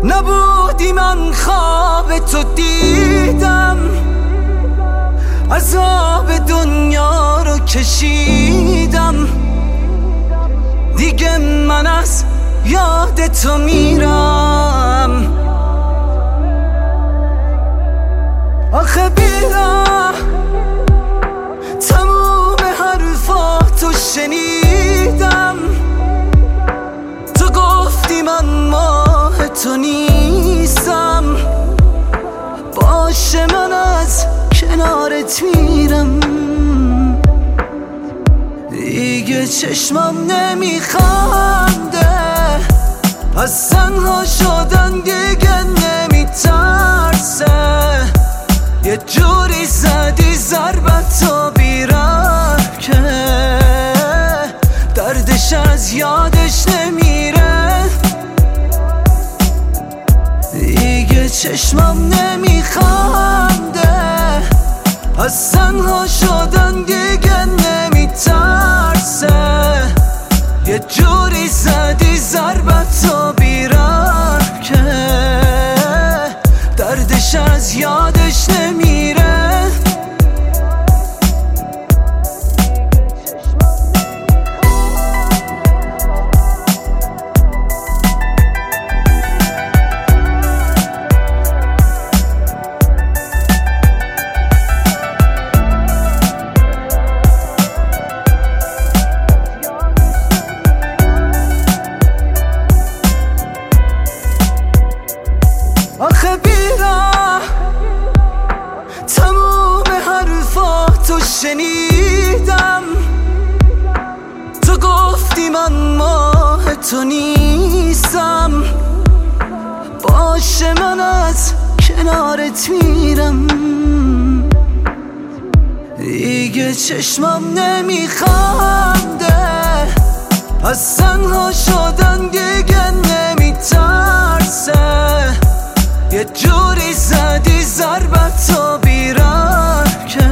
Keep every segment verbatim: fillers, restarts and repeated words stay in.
نبودی من خواب تو دیدم، عذاب دنیا رو کشیدم، دیگه من از یاد تو میرم. آخه بیرم تموم حرفاتو شنیدم، تو گفتی من ماه تو نیستم، باشه من از کنارت میرم. دیگه چشمم نمیخنده، از تنها شدن دیگه نمیترسه، یه جوری زدی ضربتو بیرم که دردش از یادش نمیره. دیگه چشمم نمیخنده، از تنها شدن دیگه نمیترسه، یه جوری زدی ضربتو بیرم که دردش از یادش نمیره. آخه بیرم تموم حرفاتو شنیدم، تو گفتی من ماه تو نیستم، باشه من از کنارت میرم. دیگه چشمم نمیخنده، از تنها شدن دیگه نمیترسه، یه جوری زدی ضربتو بیرم که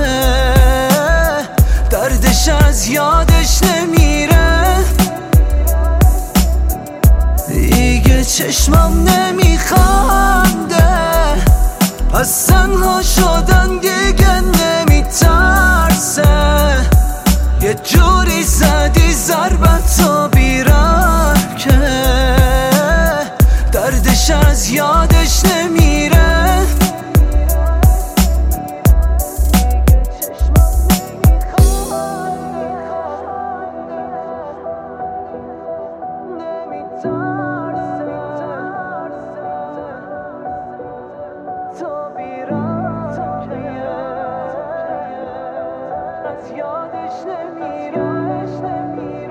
دردش از یادش نمیره. دیگه چشمم نمیخنده، از تنها شدن دیگه نمیترسه، یه جوری زدی ضربتو بیرم که دردش از یادش نمیره. یادش نمیره.